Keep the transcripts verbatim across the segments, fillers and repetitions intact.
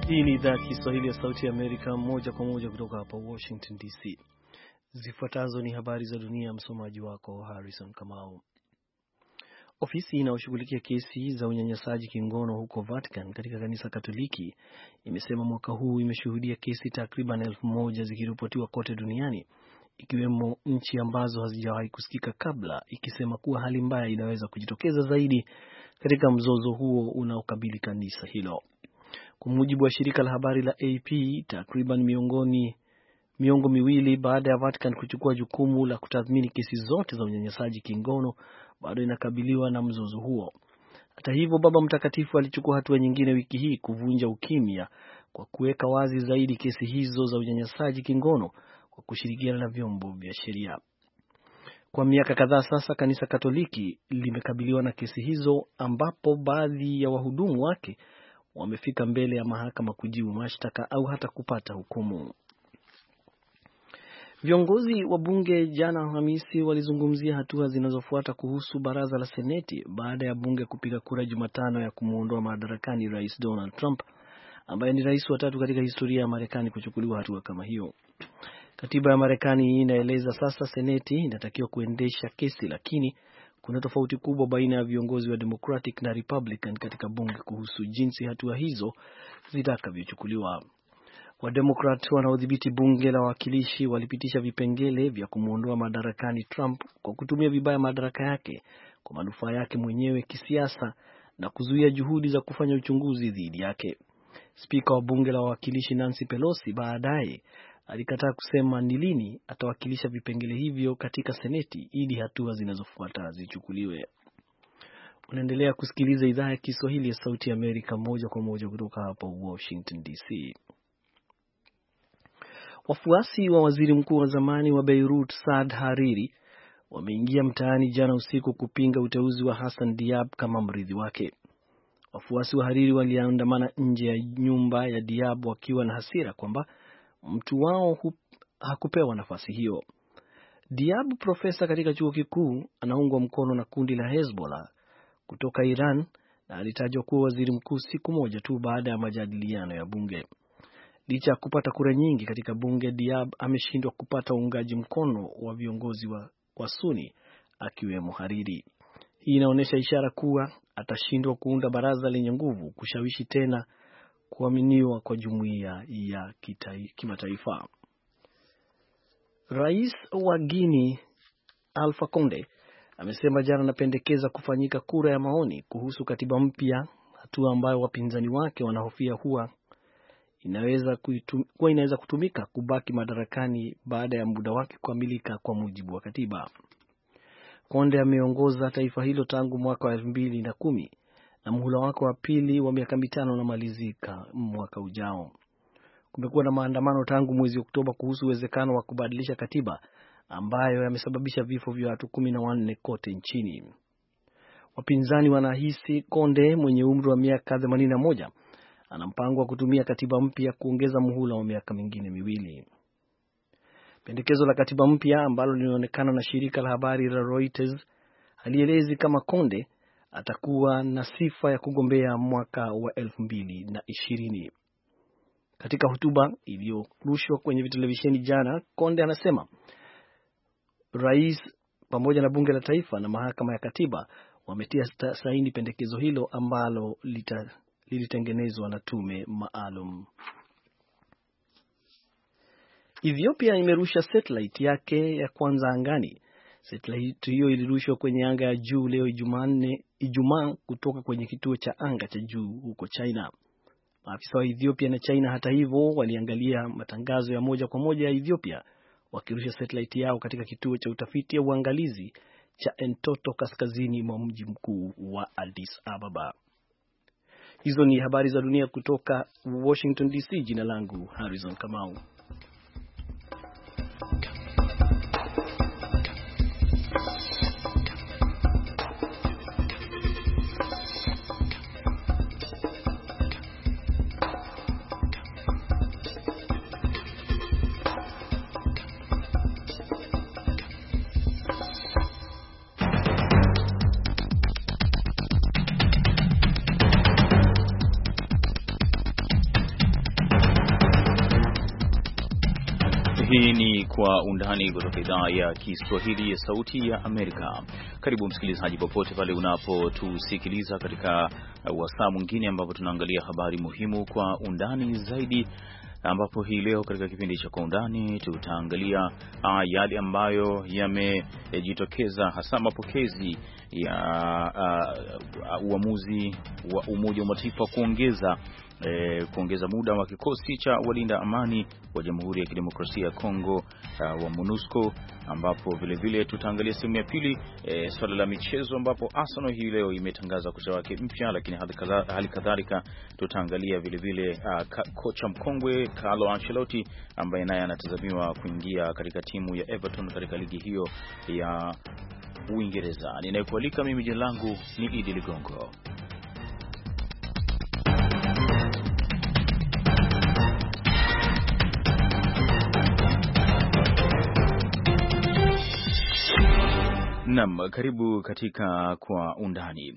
Hii ni idhaa ya Kiswahili ya Sauti ya Amerika, moja kwa moja kutoka hapa Washington D C. Zifuatazo ni habari za dunia, msomaji wako Harrison Kamau. Ofisi inayoshughulikia kesi za unyanyasaji kingono huko Vatican katika kanisa Katoliki imesema mwaka huu imeshuhudia kesi takriban elfu moja zikiripotiwa kote duniani, ikiwemo nchi ambazo hazijawahi kusikika kabla, ikisema kuwa hali mbaya inaweza kujitokeza zaidi katika mzozo huo unaokabili kanisa hilo. Kwa mujibu wa shirika la habari la A P, takriban miongoni miongo miwili baada ya Vatican kuchukua jukumu la kutathmini kesi zote za unyanyasaji kingono, bado inakabiliwa na mzozo huo. Hata hivyo, Baba Mtakatifu alichukua hatua nyingine wiki hii kuvunja ukimya kwa kuweka wazi zaidi kesi hizo za unyanyasaji kingono kwa kushirikiana na vyombo vya sheria. Kwa miaka kadhaa sasa, kanisa Katoliki limekabiliwa na kesi hizo, ambapo baadhi ya wahudumu wake wamefika mbele ya mahakama kujibu mashtaka au hata kupata hukumu. Viongozi wa bunge jana Alhamisi walizungumzia hatua zinazofuata kuhusu baraza la Seneti baada ya bunge kupiga kura Jumatano ya kumuondoa madarakani Rais Donald Trump, ambaye ni rais wa tatu katika historia ya Marekani kuchukuliwa hatua kama hiyo. Katiba ya Marekani inaeleza sasa Seneti inatakiwa kuendesha kesi, lakini kuna tofauti kubwa baina ya viongozi wa Democratic na Republican katika bunge kuhusu jinsi hatua hizo zitakavyochukuliwa. Wademokrat wanaodhibiti bunge la wawakilishi walipitisha vipengele vya kumuondoa madarakani Trump kwa kutumia vibaya madaraka yake kwa manufaa yake mwenyewe kisiasa na kuzuia juhudi za kufanya uchunguzi dhidi yake. Spika wa bunge la wawakilishi Nancy Pelosi baadaye alikataa kusema ni lini atawakilisha vipengele hivyo katika Seneti ili hatua zinazofuata zichukuliwe. Unaendelea kusikiliza idhaa ya Kiswahili ya Sauti ya Amerika moja kwa moja kutoka hapa Washington D C. Wafuasi wa waziri mkuu wa zamani wa Beirut Saad Hariri wameingia mtaani jana usiku kupinga uteuzi wa Hassan Diab kama mrithi wake. Wafuasi wa Hariri waliandamana nje ya nyumba ya Diab wakiwa na hasira kwamba mtu wao hakupewa nafasi hiyo. Diab, profesa katika chuo kikuu, anaungwa mkono na kundi la Hezbollah kutoka Iran na alitajwa kuwa waziri mkuu siku moja tu baada ya majadiliano ya bunge. Licha ya kupata kura nyingi katika bunge, Diab ameshindwa kupata uungaji mkono wa viongozi wa, wa Sunni akiwemo Hariri. Hii inaonyesha ishara kuwa atashindwa kuunda baraza lenye nguvu kushawishi tena kuaminiwa kwa jumuiya ya kimataifa. Rais wa Guinea Alpha Conde amesema jana anapendekeza kufanyika kura ya maoni kuhusu katiba mpya, hatua ambayo wapinzani wake wanahofia huwa inaweza kuitum, kuwa inaweza kutumika kubaki madarakani baada ya muda wake kukamilika kwa mujibu wa katiba. Conde ameongoza taifa hilo tangu mwaka wa elfu mbili na kumi na muhula wake wa pili wa miaka mitano unamalizika mwaka ujao. Kumekuwa na maandamano tangu mwezi Oktoba kuhusu uwezekano wa kubadilisha katiba ambayo yamesababisha vifo vya watu kumi na wanne kote nchini. Wapinzani wanahisi Conde mwenye umri wa miaka themanini na moja ana mpango wa kutumia katiba mpya kuongeza muhula wa miaka mingine miwili. Pendekezo la katiba mpya ambalo linaonekana na shirika la habari la Reuters halielezi kama Conde atakuwa na sifa ya kugombea mwaka wa elfu mbili na ishirini. Katika hotuba iliyorushwa kwenye televisheni jana, Conde anasema rais pamoja na bunge la taifa na mahakama ya katiba wametia saini pendekezo hilo ambalo lita, lilitengenezwa na tume maalum. Ethiopia imerusha satellite yake ya kwanza angani. Satellite hiyo ilirushwa kwenye anga ya juu leo Jumanne, Ijumaa kutoka kwenye kituo cha anga cha juu huko China. Maafisa wa Ethiopia na China hata hivyo waliangalia matangazo ya moja kwa moja ya Ethiopia wakirusha satellite yao katika kituo cha utafiti ya uangalizi cha Entoto kaskazini mwa mji mkuu wa Addis Ababa. Hizo ni habari za dunia kutoka Washington D C. Jina langu Harrison Kamau. Hii ni Kwa Undani kutoka idhaa ya Kiswahili ya Sauti ya Amerika. Karibu msikilizaji, popote pale unapotusikiliza katika wasaa mwingine ambapo tunaangalia habari muhimu kwa undani zaidi, ambapo hii leo katika kipindi cha Kwa Undani tutaangalia uh, yale ambayo yamejitokeza, hasa mapokezi ya uh, uh, uamuzi wa Umoja wa Mataifa kuongeza E, kuongeza muda wa kikosi cha walinda amani wa Jamhuri ya Kidemokrasia ya Kongo uh, wa MONUSCO, ambapo vile vile tutaangalia sehemu ya pili e, swala la michezo, ambapo Arsenal hii leo imetangaza kocha wake mpya, lakini hali kadhalika tutaangalia vile vile uh, kocha mkongwe Carlo Ancelotti ambaye naye anatazamiwa kuingia katika timu ya Everton katika ligi hiyo ya Uingereza. Ninayekualika mimi, jina langu ni Idi Ligongo. Naam, karibu katika Kwa Undani.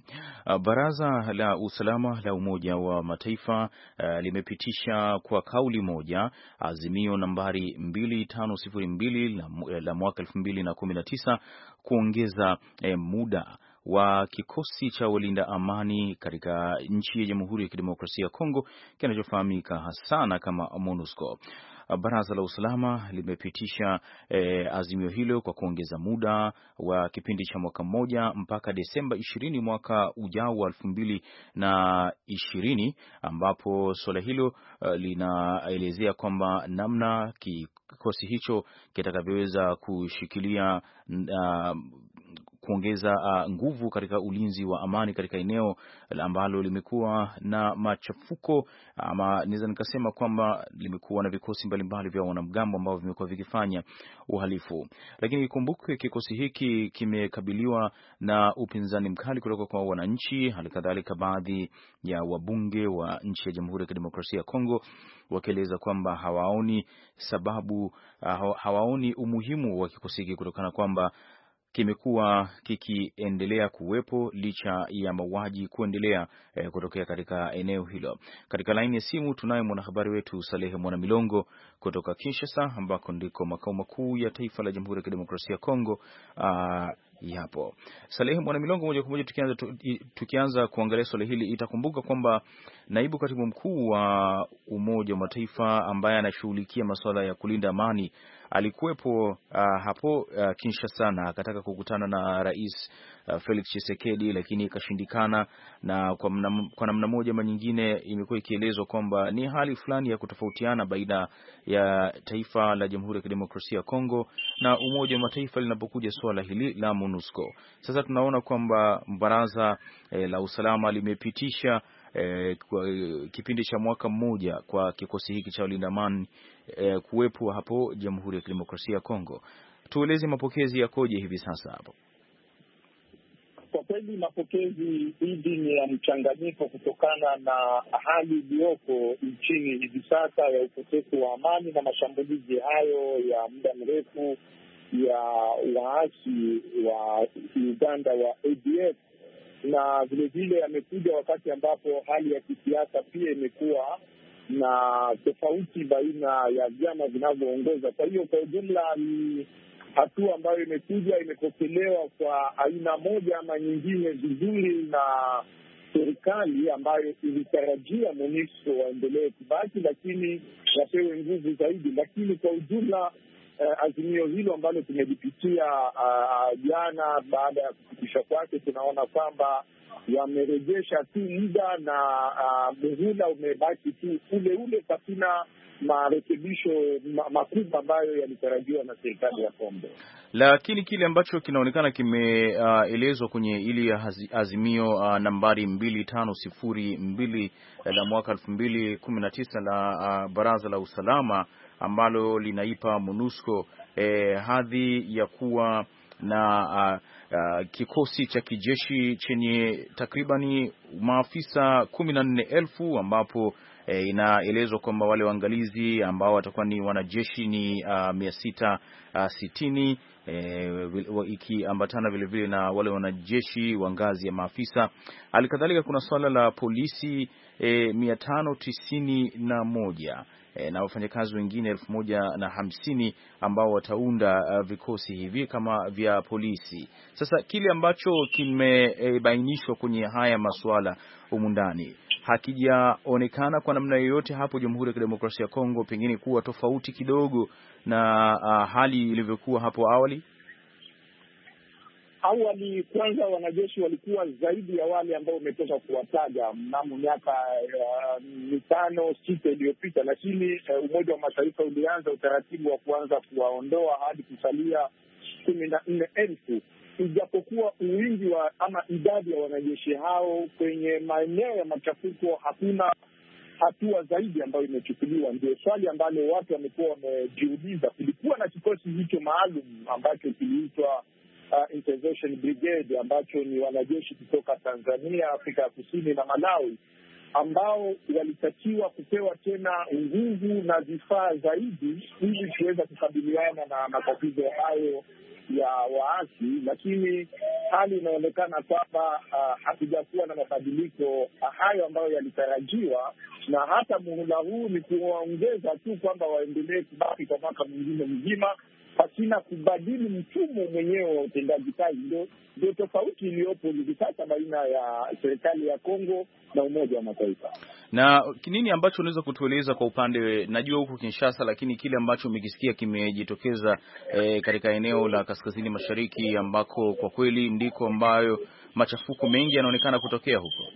Baraza la Usalama la Umoja wa Mataifa uh, limepitisha kwa kauli moja azimio nambari mbili tano sifuri mbili la, la mwaka elfu mbili na kumi na tisa kuongeza eh, muda wa kikosi cha walinda amani katika nchi ya Jamhuri ya Kidemokrasia ya Kongo kinachofahamika hasana kama MONUSCO. Baraza la Usalama limepitisha eh, azimio hilo kwa kuongeza muda wa kipindi cha mwaka mmoja mpaka Desemba ishirini mwaka ujao wa elfu mbili na ishirini, ambapo swala hilo uh, linaelezea kwamba namna kikosi hicho kitakavyoweza kushikilia uh, kuongeza uh, nguvu katika ulinzi wa amani katika eneo ambalo limekuwa na machafuko, ama naweza nikasema kwamba limekuwa na vikosi mbalimbali vya wanamgambo ambao vimekuwa vikifanya uhalifu. Lakini ikumbuke kikosi hiki kimekabiliwa na upinzani mkali kutoka kwa wananchi, halikadhalika baadhi ya wabunge wa nchi ya Jamhuri ya Kidemokrasia ya Kongo wakieleza kwamba hawaoni sababu uh, hawaoni umuhimu wa kikosi hiki kutokana kwamba kimekuwa kikiendelea kuwepo licha ya mauaji kuendelea eh, kutokea katika eneo hilo. Katika laini ya simu tunaye mwanahabari wetu Salehe Mwanamilongo kutoka Kinshasa, ambako ndiko makao makuu ya taifa la Jamhuri ya Kidemokrasia ya Kongo uh, yapo. Salehe Mwanamilongo, moja kwa moja tukianza tukianza kuangalia swala hili, itakumbuka kwamba naibu katibu mkuu wa Umoja wa Mataifa ambaye anashughulikia masuala ya kulinda amani alikuwepo uh, hapo uh, Kinshasa na akataka kukutana na Rais uh, Felix Tshisekedi, lakini ikashindikana, na kwa namna, kwa namna moja ama nyingine imekuwa ikielezwa kwamba ni hali fulani ya kutofautiana baina ya taifa la Jamhuri ya Kidemokrasia ya Kongo na Umoja wa Mataifa linapokuja swala hili la MONUSCO. Sasa tunaona kwamba baraza eh, la usalama limepitisha eh, kwa, eh, kipindi cha mwaka mmoja kwa kikosi hiki cha walinda amani eh, kuwepo hapo Jamhuri ya Kidemokrasia ya Kongo. Tueleze mapokezi yakoje hivi sasa hapo? Kwa kweli mapokezi hivi ni ya mchanganyiko kutokana na hali iliyoko nchini hivi sasa ya ukosefu wa amani na mashambulizi hayo ya muda mrefu ya waasi wa Uganda wa A D F, na vile vile amekuja wakati ambapo hali ya kisiasa pia imekuwa na tofauti baina ya vyama vinavyoongoza. Kwa hiyo kwa ujumla ni hatua ambayo imekuja imepokelewa kwa aina moja ama nyingine vizuri na serikali ambayo ilitarajia MONUSCO waendelee kubaki, lakini wapewe nguvu zaidi. Lakini kwa ujumla uh, azimio hilo ambalo tumelipitia jana, uh, baada ya kupitisha kwake, tunaona kwamba wamerejesha tu muda na uh, muhula umebaki tu ule ule pasina marekebisho makubwa ambayo yalitarajiwa na serikali ya Kongo. Lakini kile ambacho kinaonekana kimeelezwa uh, kwenye ili azimio uh, nambari mbili tano sifuri mbili la mwaka elfu mbili kumi na tisa la uh, Baraza la Usalama ambalo linaipa MONUSCO eh, hadhi ya kuwa na uh, uh, kikosi cha kijeshi chenye takribani maafisa kumi na nne elfu, ambapo E, inaelezwa kwamba wale waangalizi ambao watakuwa ni wanajeshi ni uh, mia sita sitini, e, ikiambatana vile vile na wale wanajeshi wa ngazi ya maafisa. Halikadhalika kuna swala la polisi e, mia tano tisini na moja. e, na wafanyakazi wengine elfu moja na hamsini ambao wataunda uh, vikosi hivi kama vya polisi. Sasa kile ambacho kimebainishwa e, kwenye haya masuala humu ndani hakijaonekana kwa namna yoyote hapo Jamhuri ya Kidemokrasia ya Kongo pengine kuwa tofauti kidogo na uh, hali ilivyokuwa hapo awali. Awali kwanza, wanajeshi walikuwa zaidi ya wale ambao umetoka kuwataja mnamo miaka uh, mitano sita iliyopita, lakini uh, Umoja wa Mataifa ulianza utaratibu wa kuanza kuwaondoa hadi kusalia kumi na nne elfu, ijapokuwa uwingi wa ama idadi ya wanajeshi hao kwenye maeneo ya machafuko hakuna hatua zaidi ambayo imechukuliwa. Ndio swali ambalo watu wamekuwa wamejiuliza. Kulikuwa na kikosi hicho maalum ambacho kiliitwa Uh, Intervention Brigade ambacho ni wanajeshi kutoka Tanzania, Afrika ya Kusini na Malawi, ambao walitakiwa kupewa tena nguvu na vifaa zaidi ili kuweza kukabiliana na matatizo hayo ya waasi, lakini hali inaonekana kwamba uh, hakujakuwa na mabadiliko hayo ambayo yalitarajiwa, na hata muhula huu ni kuwaongeza tu kwamba waendelee kubaki kwa mwaka mwingine mzima pasina kubadili mfumo mwenyewe wa utendaji kazi. Ndio ndio tofauti iliyopo hivi sasa baina ya serikali ya Kongo na Umoja wa Mataifa. Na nini ambacho unaweza kutueleza kwa upande, najua huko Kinshasa, lakini kile ambacho umekisikia kimejitokeza eh, katika eneo la kaskazini mashariki ambako kwa kweli ndiko ambayo machafuko mengi yanaonekana kutokea huko?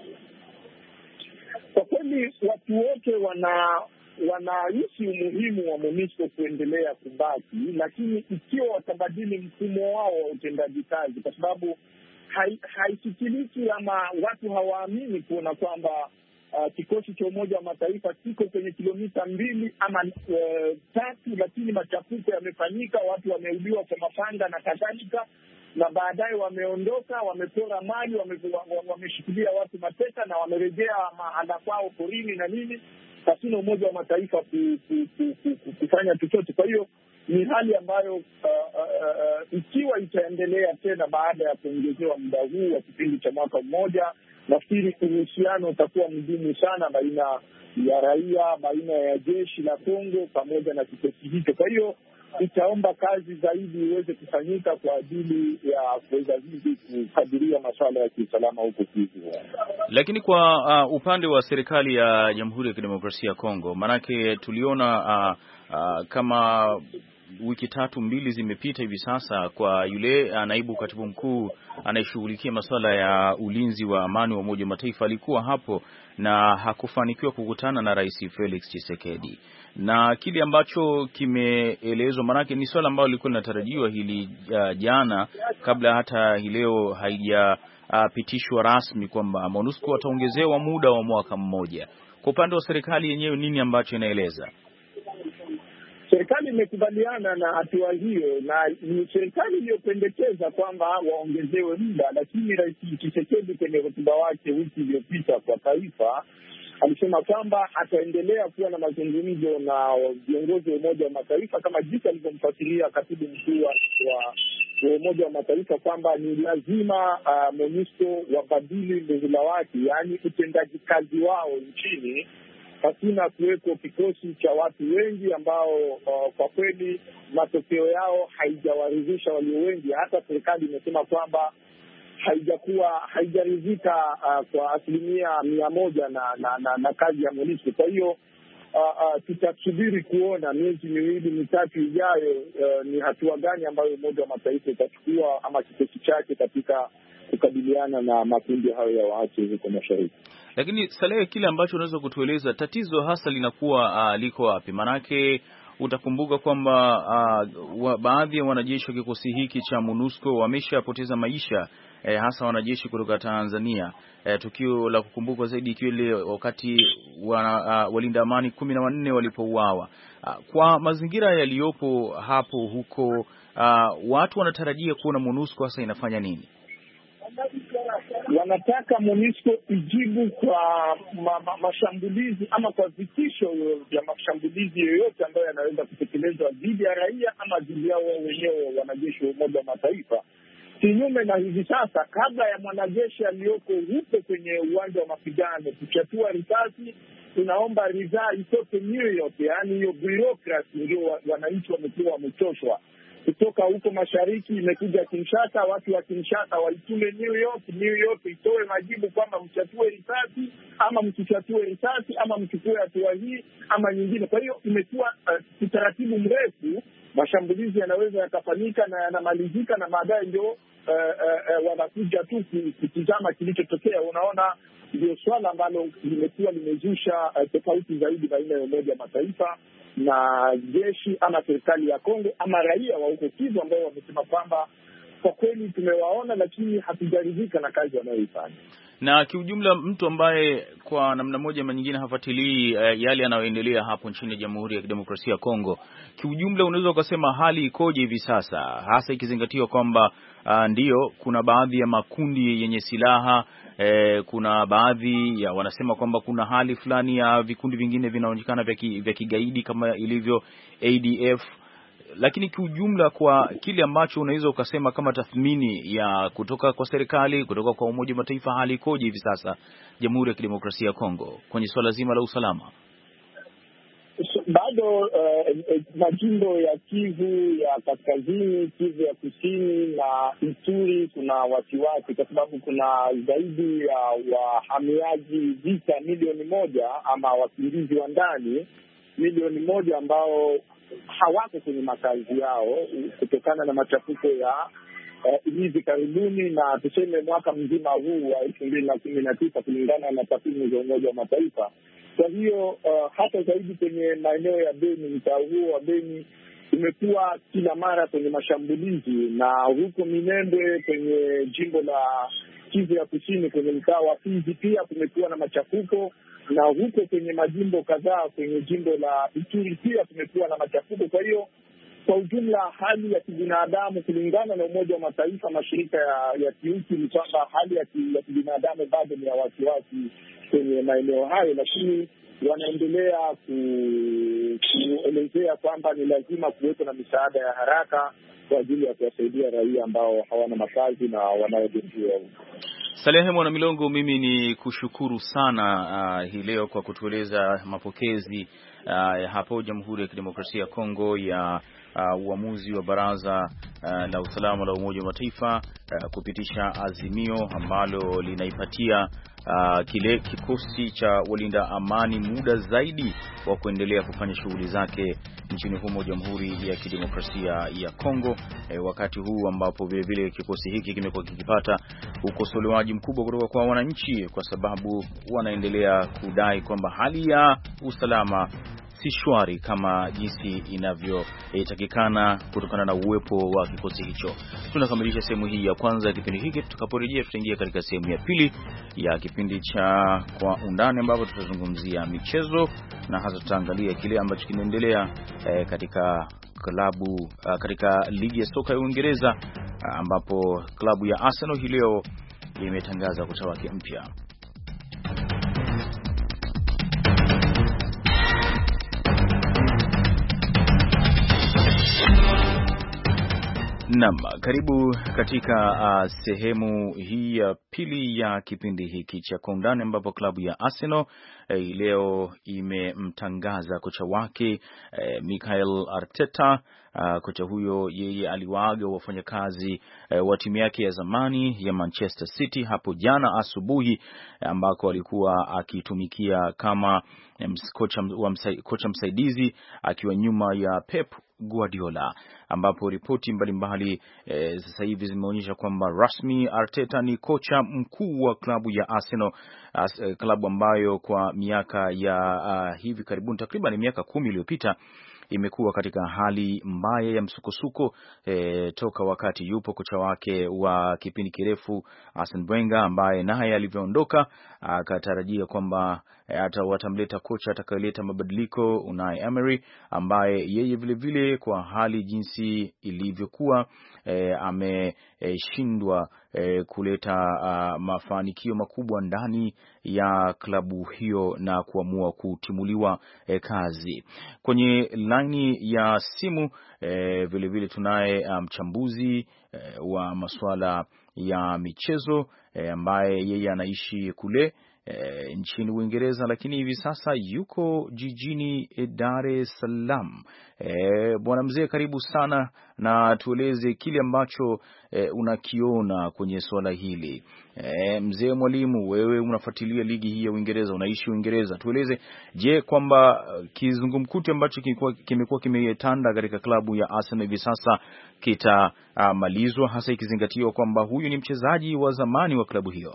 Kwa kweli watu wote wana wanahisi umuhimu wa MONUSCO kuendelea kubaki, lakini ikiwa watabadili mfumo wao wa utendaji kazi, kwa sababu haisikiliki hai ama watu hawaamini kuona kwamba uh, kikosi cha Umoja wa Mataifa kiko kwenye kilomita mbili ama uh, tatu, lakini machafuko yamefanyika, watu wameuliwa kwa mapanga na kadhalika, na baadaye wameondoka, wamepora mali, wameshikilia wame watu mateka na wamerejea mahala kwao porini na nini, pasina Umoja wa Mataifa ku, ku, ku, ku, ku, kufanya chochote. Kwa hiyo ni hali ambayo uh, uh, uh, ikiwa itaendelea tena baada ya kuongezewa muda huu wa kipindi cha mwaka mmoja, nafikiri uhusiano utakuwa mgumu sana baina ya raia, baina ya jeshi la Kongo pamoja na kikosi hicho. Kwa hiyo itaomba kazi zaidi iweze kufanyika kwa ajili ya kuweza hivi kukadiria masuala ya kiusalama huko Kivu. Lakini kwa uh, upande wa serikali ya Jamhuri ya Kidemokrasia ya Kongo, manake tuliona uh, uh, kama wiki tatu mbili zimepita hivi sasa kwa yule uh, naibu katibu mkuu anayeshughulikia masuala ya ulinzi wa amani wa Umoja wa Mataifa alikuwa hapo na hakufanikiwa kukutana na Rais Felix Tshisekedi. Na kile ambacho kimeelezwa, manake ni swala ambalo lilikuwa linatarajiwa hili uh, jana kabla hata leo haijapitishwa uh, rasmi kwamba MONUSCO wataongezewa muda wa mwaka mmoja. Kwa upande wa serikali yenyewe nini ambacho inaeleza? Serikali imekubaliana na hatua hiyo, na ni serikali iliyopendekeza kwamba waongezewe muda, lakini Rais Tshisekedi kwenye hotuba wake wiki iliyopita kwa taifa alisema kwamba ataendelea kuwa na mazungumzo na viongozi wa Umoja wa Mataifa, kama jinsi alivyomfasiria katibu mkuu wa Umoja wa Mataifa kwamba ni lazima uh, MONUSCO wabadili muhula wake, yaani utendaji kazi wao nchini, pasina kuweko kikosi cha watu wengi ambao uh, kwa kweli matokeo yao haijawaridhisha walio wengi. Hata serikali imesema kwamba haijakuwa haijaridhika uh, kwa asilimia mia moja na, na, na, na kazi ya MONUSCO. Kwa hiyo uh, uh, tutasubiri kuona miezi miwili mitatu ijayo uh, ni hatua gani ambayo Umoja wa Mataifa itachukua ama kikosi chake katika kukabiliana na makundi hayo ya waasi huko mashariki. Lakini Salehe, kile ambacho unaweza kutueleza tatizo hasa linakuwa uh, liko wapi? Manake utakumbuka kwamba uh, baadhi ya wanajeshi wa kikosi hiki cha MONUSCO wameshapoteza maisha, eh, hasa wanajeshi kutoka Tanzania. Eh, tukio la kukumbukwa zaidi ikiwa ile wakati wana, uh, walinda amani kumi na wanne walipouawa. Uh, kwa mazingira yaliyopo hapo huko, uh, watu wanatarajia kuona MONUSCO hasa inafanya nini? Wanataka MONUSCO ijibu kwa ma, ma, mashambulizi ama kwa vitisho vya mashambulizi yoyote ambayo yanaweza kutekelezwa dhidi ya raia ama dhidi yao wenyewe wanajeshi wa Umoja wa Mataifa. Kinyume na hivi sasa, kabla ya mwanajeshi aliyoko huko kwenye uwanja wa mapigano kuchatua risasi, tunaomba ridhaa itoke New York, yaani hiyo bureaucracy ndio wananchi wamekuwa wamechoshwa. Kutoka huko mashariki imekuja Kinshasa, watu wa Kinshasa waitume New York, New York itoe majibu kwamba mchatue risasi ama msichatue risasi ama mchukue hatua hii ama nyingine. Kwa hiyo imekuwa uh, utaratibu mrefu. Mashambulizi yanaweza yakafanyika na yanamalizika na baadaye ndio uh, uh, uh, wanakuja tu kutizama kilichotokea. Unaona, ndio swala ambalo limekuwa limezusha uh, tofauti zaidi baina ya Umoja wa Mataifa na jeshi ama serikali ya Kongo ama raia wa huko Kivu, ambao wamesema kwamba kwa kweli tumewaona, lakini hatujaridhika na kazi wanayoifanya. Na kiujumla, mtu ambaye kwa namna moja ama nyingine hafuatilii uh, yale yanayoendelea hapo nchini Jamhuri ya Kidemokrasia ya Kongo, kiujumla unaweza ukasema hali ikoje hivi sasa, hasa ikizingatiwa kwamba uh, ndio kuna baadhi ya makundi yenye silaha eh, kuna baadhi ya wanasema kwamba kuna hali fulani ya vikundi vingine vinaonekana vya kigaidi kama ilivyo A D F, lakini kiujumla kwa kile ambacho unaweza ukasema kama tathmini ya kutoka kwa serikali, kutoka kwa Umoja wa Mataifa, hali ikoje hivi sasa Jamhuri ya Kidemokrasia ya Kongo kwenye swala zima la usalama? Bado uh, majimbo ya Kivu ya kaskazini, Kivu ya kusini na Ituri kuna wasiwasi, kwa sababu kuna zaidi ya wahamiaji vita milioni moja ama wakimbizi wa ndani milioni moja ambao hawako kwenye makazi yao kutokana na machafuko ya uh, hivi karibuni, na tuseme mwaka mzima huu wa elfu mbili na kumi na tisa kulingana na takwimu za Umoja wa Mataifa. Kwa hiyo uh, hata zaidi kwenye maeneo ya Beni, mtaa huo wa Beni umekuwa kila mara kwenye mashambulizi, na huko Minembwe kwenye jimbo la Kivu ya kusini kwenye mtaa wa Fizi pia kumekuwa na machafuko, na huko kwenye majimbo kadhaa kwenye jimbo la Ituri pia kumekuwa na machafuko. Kwa hiyo kwa ujumla hali ya kibinadamu kulingana na Umoja wa Mataifa, mashirika ya, ya kiutu ni kwamba hali ya, ki, ya kibinadamu bado ni ya wasiwasi kwenye maeneo hayo, lakini wanaendelea kuelezea kwamba ni lazima kuwepo na misaada ya haraka kwa ajili ya kuwasaidia raia ambao hawana makazi na wanaojeruhiwa. Salehe Mwana Milongo, mimi ni kushukuru sana uh, hii leo kwa kutueleza mapokezi uh, hapo Jamhuri ya Kidemokrasia ya Kongo ya uh, uamuzi wa Baraza uh, la Usalama la Umoja wa Mataifa uh, kupitisha azimio ambalo linaipatia Uh, kile kikosi cha walinda amani muda zaidi wa kuendelea kufanya shughuli zake nchini humo Jamhuri ya Kidemokrasia ya Kongo, eh, wakati huu ambapo vile vile kikosi hiki kimekuwa kikipata ukosolewaji mkubwa kutoka kwa wananchi, kwa sababu wanaendelea kudai kwamba hali ya usalama si shwari kama jinsi inavyotakikana e, kutokana na uwepo wa kikosi hicho. Tunakamilisha sehemu hii ya kwanza ya kipindi hiki. Tutakaporejea tutaingia katika sehemu ya pili ya kipindi cha Kwa Undani, ambapo tutazungumzia michezo na hasa tutaangalia kile ambacho kinaendelea e, katika klabu uh, katika ligi ya soka ya Uingereza uh, ambapo klabu ya Arsenal hii leo imetangaza kocha wake mpya. Naam, karibu katika uh, sehemu hii ya pili ya kipindi hiki cha Kwa Undani, ambapo klabu ya Arsenal eh, leo imemtangaza kocha wake eh, Mikel Arteta. Uh, kocha huyo yeye aliwaaga wafanyakazi uh, wa timu yake ya zamani ya Manchester City hapo jana asubuhi, ambako alikuwa akitumikia kama um, kocha, wa msa, kocha msaidizi akiwa nyuma ya Pep Guardiola, ambapo ripoti mbalimbali e, sasa hivi zimeonyesha kwamba rasmi Arteta ni kocha mkuu wa klabu ya Arsenal, as, e, klabu ambayo kwa miaka ya uh, hivi karibuni takriban miaka kumi iliyopita imekuwa katika hali mbaya ya msukosuko e, toka wakati yupo kocha wake wa kipindi kirefu Arsene Wenger, ambaye naye alivyoondoka akatarajia kwamba hata watamleta kocha atakayeleta mabadiliko, Unai Emery, ambaye yeye vile vile kwa hali jinsi ilivyokuwa e, ameshindwa eh, kuleta uh, mafanikio makubwa ndani ya klabu hiyo na kuamua kutimuliwa eh, kazi. Kwenye laini ya simu eh, vile vile tunaye mchambuzi um, eh, wa masuala ya michezo eh, ambaye yeye anaishi kule E, nchini Uingereza lakini hivi sasa yuko jijini Dar es Salaam. E, bwana mzee, karibu sana na tueleze kile ambacho e, unakiona kwenye swala hili. E, mzee Mwalimu, wewe unafuatilia ligi hii ya Uingereza, unaishi Uingereza. Tueleze, je, kwamba kizungumkuti ambacho kimekuwa kimetanda katika klabu ya Arsenal hivi sasa kitamalizwa, hasa ikizingatiwa kwamba huyu ni mchezaji wa zamani wa klabu hiyo?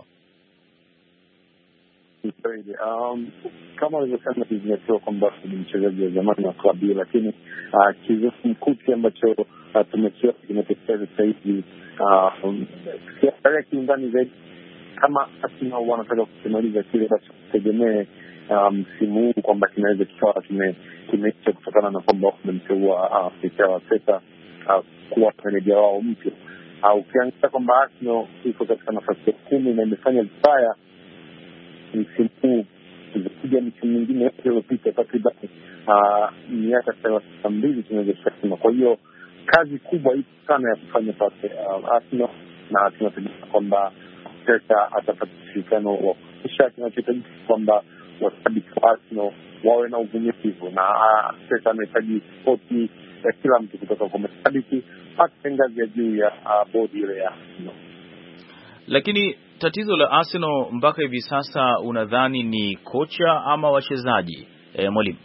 Um, kama walivyosema kizingatiwa kwamba ni mchezaji wa zamani wa klabu hiyo, lakini uh, kizungumkuti ambacho uh, tumekiwa kimetokea sasa hivi kiangalia uh, kiundani zaidi, kama Arsenal wanataka kukimaliza kile basi tutegemee msimu um, huu kwamba kinaweza kikawa kimeisha kutokana na kwamba wamemteua Mikel Arteta uh, kuwa meneja wao mpya. Ukiangalia uh, kwamba Arsenal iko katika nafasi ya kumi na imefanya vibaya msimu huu kuja msimu mwingine yote iliyopita takriban miaka thelathini na mbili tunaweza kusema. Kwa hiyo kazi kubwa ipo sana ya kufanya pale uh, Arsenal, na tunategemea kwamba Arteta atapata ushirikiano wa kutosha. Kinachohitajika kwamba washabiki wa Arsenal wawe na uvumilivu, na Arteta anahitaji sapoti ya kila mtu kutoka kwa mashabiki hata ngazi ya juu ya uh, bodi ile ya Arsenal. Lakini tatizo la Arsenal mpaka hivi sasa unadhani ni kocha ama wachezaji, e, Mwalimu?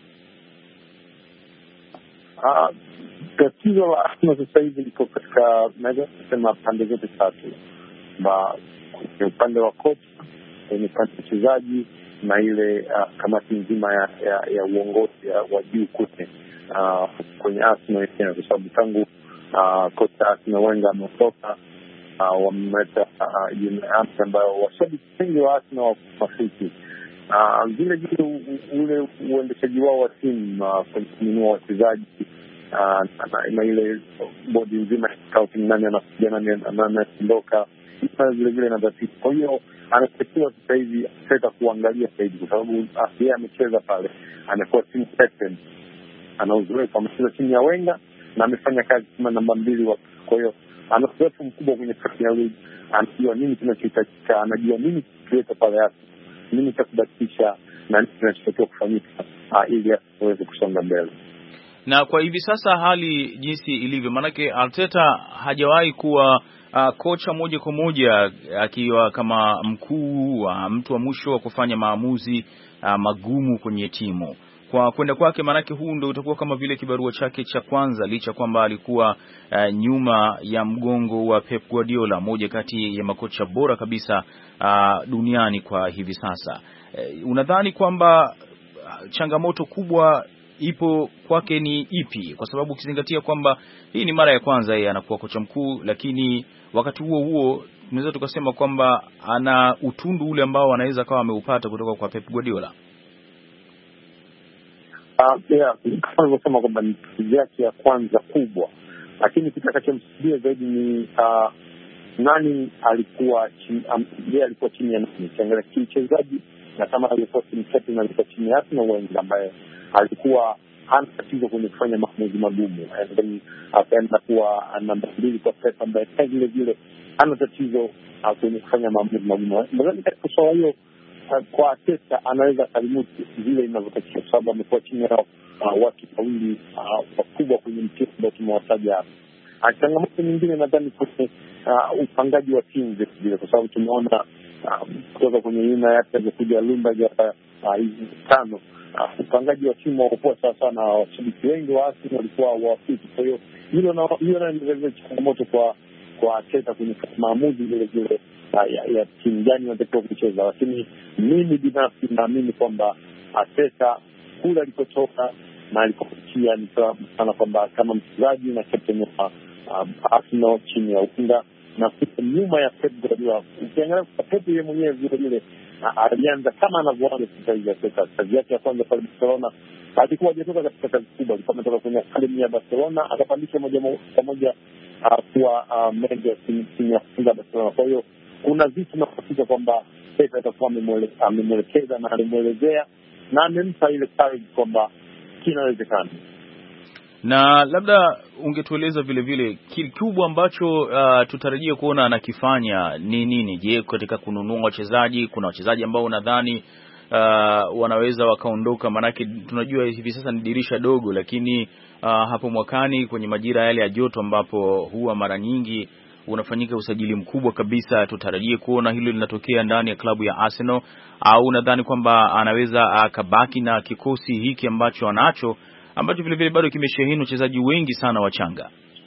Ah, tatizo la Arsenal sasa hivi liko katika, naweza kusema, pande zote tatu. Ba kwenye upande wa kocha, kwenye upande wa wachezaji, na ile uh, kamati nzima ya, ya, ya uongozi wa juu kwenye uh, kwenye Arsenal yenyewe, kwa sababu tangu uh, kocha Arsenal Wenger ametoka Uh, wamemeta uh, ambayo washabiki wengi wa Arsenal wa mafiki uh, vile vile ule uendeshaji wao wa timu uh, kwenye kununua wachezaji uh, na ile bodi nzima scouting, nani anakuja nani anaondoka, vile vile na tatizo. Kwa hiyo anatakiwa sasa hivi Arteta kuangalia zaidi, kwa sababu yeye amecheza pale, amekuwa team captain, ana uzoefu, amecheza chini ya Wenger na amefanya kazi kama namba mbili wa. Kwa hiyo ana uzoefu mkubwa kwenye Premier League, anajua nini kinachohitajika, anajua nini kileta pale hapa, nini cha kubadilisha na nini kinachotakiwa kufanyika uh, ili aweze kusonga mbele. Na kwa hivi sasa hali jinsi ilivyo, manake Arteta hajawahi kuwa uh, kocha moja kwa moja akiwa kama mkuu wa uh, mtu wa mwisho wa kufanya maamuzi uh, magumu kwenye timu. Kwa kwenda kwake, manake huu ndio utakuwa kama vile kibarua chake cha kwanza, licha kwamba alikuwa uh, nyuma ya mgongo wa Pep Guardiola, moja kati ya makocha bora kabisa uh, duniani kwa hivi sasa. Uh, unadhani kwamba uh, changamoto kubwa ipo kwake ni ipi? Kwa sababu ukizingatia kwamba hii ni mara ya kwanza yeye anakuwa kocha mkuu, lakini wakati huo huo tunaweza tukasema kwamba ana utundu ule ambao anaweza kawa ameupata kutoka kwa Pep Guardiola. Uh, yeah, kama nilivyosema kwamba ni kazi yake ya kwanza kubwa, lakini kitakachomsaidia zaidi ni uh, nani alikuwa chini, um, yeye alikuwa chini ya nani. Kiangalia kiuchezaji, na kama alikuwa team captain alikuwa chini ya Arsenal Wenger, ambaye alikuwa hana tatizo kwenye kufanya maamuzi magumu, and then akaenda kuwa namba mbili kwa Pep, ambaye vile vile hana tatizo uh, kwenye kufanya maamuzi magumu. Nadhani katika swala hiyo kwa Arteta anaweza kalimuti vile inavyotakiwa, kwa sababu amekuwa chini ya uh, watu wawili uh, wakubwa kwenye mchezo ambao tumewataja hapa. Uh, changamoto nyingine nadhani kwenye uh, upangaji wa timu vile, kwa sababu tumeona uh, kutoka kwenye yuna yake alikuja Lumba ya hizi uh, tano uh, upangaji wa timu haukua sawa sana, washabiki wengi wa Arsenal walikuwa hawafiki. Kwa hiyo hilo na hiyo na ndio changamoto kwa kwa Arteta kwenye maamuzi vile vile ya, ya timu gani wanatakiwa kucheza. Lakini mimi binafsi naamini kwamba Arteta kule alikotoka na alikofikia ni sana kwamba kama mchezaji na captain wa uh, Arsenal chini ya Wenger na nyuma ya Pep Guardiola. Ukiangalia kwa Pep yeye mwenyewe vile vile alianza kama anavyoanza sasa hivi. Kazi yake ya kwanza pale Barcelona alikuwa hajatoka katika kazi kubwa, alikuwa ametoka kwenye akademi ya Barcelona akapandishwa moja kwa moja kuwa meneja timu ya kwanza Barcelona. Kwa hiyo kuna vitu nafikiri kwamba Pep atakuwa amemwelekeza na alimwelezea na amempa ile courage kwamba kinawezekana. Na labda ungetueleza vile vile kikubwa ambacho uh, tutarajia kuona anakifanya ni nini? Je, katika kununua wachezaji, kuna wachezaji ambao unadhani uh, wanaweza wakaondoka? Maanake tunajua hivi sasa ni dirisha dogo, lakini uh, hapo mwakani kwenye majira yale ya joto ambapo huwa mara nyingi unafanyika usajili mkubwa kabisa, tutarajie kuona hilo linatokea ndani ya klabu ya Arsenal, au unadhani kwamba anaweza akabaki na kikosi hiki ambacho anacho ambacho vile vile bado kimesheheni wachezaji wengi sana wachanga?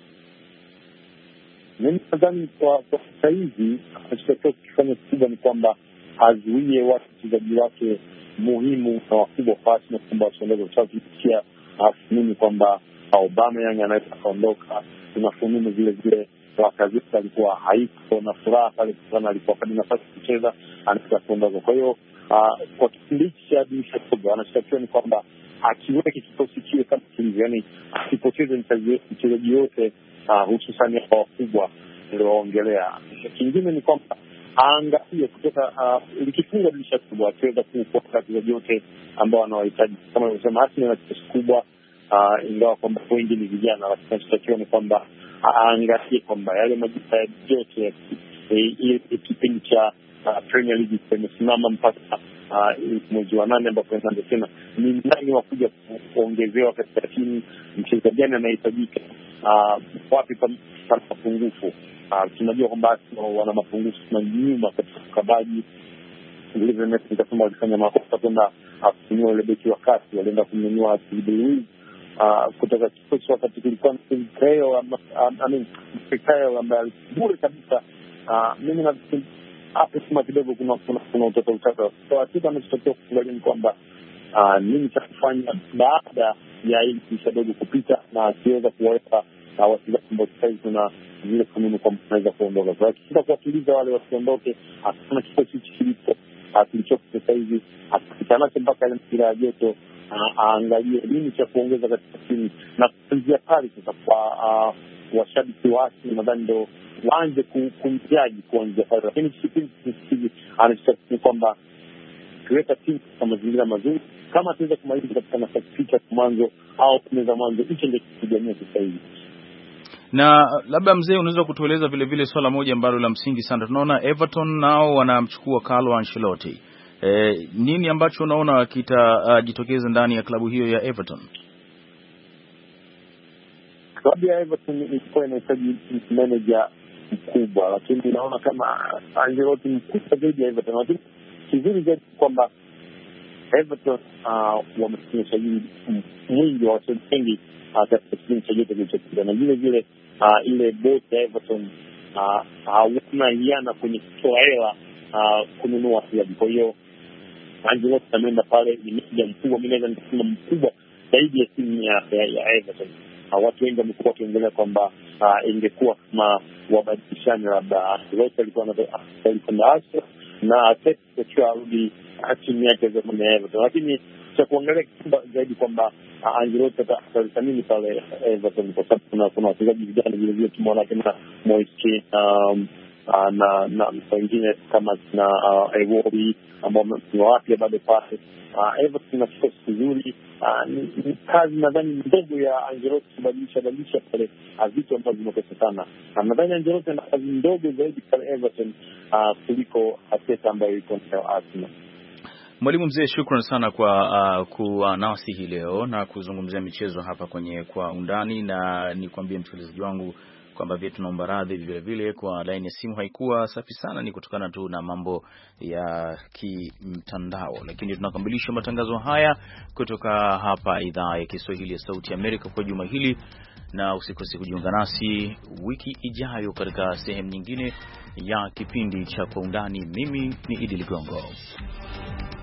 Mimi nadhani kwa sasa hivi anachotakiwa kufanya kikubwa ni kwamba azuie wachezaji wake muhimu na wakubwa kwa Arsenal kwamba wasiondoke, kwa sababu pia mimi kwamba Aubameyang anaweza akaondoka. Kuna fununu vile vile wakazi alikuwa haipo na furaha pale sana, alikuwa kadi nafasi kucheza, anaweza kuondoka. Kwa hiyo kwa kipindi cha dirisha kubwa anachotakiwa ni kwamba akiweke kikosi kiwe kama kilivyo, yani asipoteze mchezaji yote, hususan kwa wakubwa ndio waongelea. Kingine ni kwamba aangalie kutoka likifunga dirisha kubwa akiweza kuokoa wachezaji yote ambao wanawahitaji. Kama nimesema, Arsenal ina kikosi kubwa, ingawa kwamba wengi ni vijana, lakini kinachotakiwa ni kwamba aangalie kwamba yale majina yote ile kipindi cha Premier League kimesimama mpaka mwezi wa nane ambapo anaanza tena, ni nani wakuja kuongezewa katika timu, mchezaji gani anahitajika, wapi pana mapungufu. Tunajua kwamba wana mapungufu na nyuma katika ukabaji. Vile vile nikasema walifanya makosa kwenda kununua ile beki wa kasi, walienda kununua Luis kutoka kikosi wakati kilikuwa ni Keo amin Keo ambaye bure kabisa. Mimi na hapo sima kidogo kuna kuna kuna utoto utata. So hakika anachotaka kuangalia ni kwamba nini cha kufanya baada ya hili kisha dogo kupita, na akiweza kuweka wachezaji ambao sasa na zile kanuni kwa mnaweza kuondoka. Kwa hiyo kisha kuwakiliza wale wasiondoke, hakuna kikosi kilicho kilicho sasa hivi akitanacho mpaka ile mpira ya joto, aangalie nini cha kuongeza katika timu na kuanzia pale sasa kwa washabiki wake, nadhani ndio waanze kumjaji kuanzia pale. Lakini kipindi hiki anachotaka kwamba kuleta timu kwa mazingira mazuri, kama tuweza kumaliza katika nafasi picha mwanzo au kumeza mwanzo, hicho ndio kijamii sasa hivi. Na labda mzee, unaweza kutueleza vile vile swala moja ambalo la msingi sana. Tunaona Everton nao wanamchukua Carlo Ancelotti. E, nini ambacho unaona kitajitokeza uh, ndani ya klabu hiyo ya Everton? Klabu ya Everton ilikuwa inahitaji manager mkubwa, lakini naona kama Ancelotti mkubwa zaidi ya Everton. Lakini kizuri zaidi kwamba Everton uh, wamefanya usajili mwingi wa wachezaji wengi katika kipindi cha joto kilichopita, na vile vile uh, ile boti ya Everton hawana uh, hiana kwenye kutoa hela uh, kununua wachezaji. Kwa hiyo Ancelotti ameenda pale, ni meneja mkubwa, mimi naweza nikasema mkubwa zaidi ya timu ya, ya, ya Everton. Uh, watu wengi wamekuwa wakiendelea kwamba uh, ingekuwa kama wabadilishani, labda Ancelotti alikuwa anakwenda Arsenal na Arteta akiwa arudi timu yake za Everton, lakini cha kuangalia kikubwa zaidi kwamba Ancelotti atathamini pale Everton, kwa sababu kuna kuna wachezaji vijana vile vile tumeona kama Moise um, Uh, na na wengine kama na uh, Ewobi ambao ni wapya bado pale. uh, Everton na kikosi kizuri. uh, ni, ni kazi nadhani ndogo ya Ancelotti kubadilisha badilisha pale vitu ambavyo vimekosekana. uh, nadhani Ancelotti ana kazi ndogo zaidi pale Everton uh, kuliko Arteta ambayo iko na Arsenal. Mwalimu mzee, shukrani sana kwa uh, kuwa nasi hii leo na kuzungumzia michezo hapa kwenye Kwa Undani, na nikwambie msikilizaji wangu kwamba vile tunaomba radhi vile vile kwa line ya simu haikuwa safi sana, ni kutokana tu na mambo ya kimtandao, lakini tunakamilisha matangazo haya kutoka hapa idhaa ya Kiswahili ya Sauti ya Amerika kwa juma hili, na usikose kujiunga nasi wiki ijayo katika sehemu nyingine ya kipindi cha Kwa Undani. Mimi ni Idi Ligongo.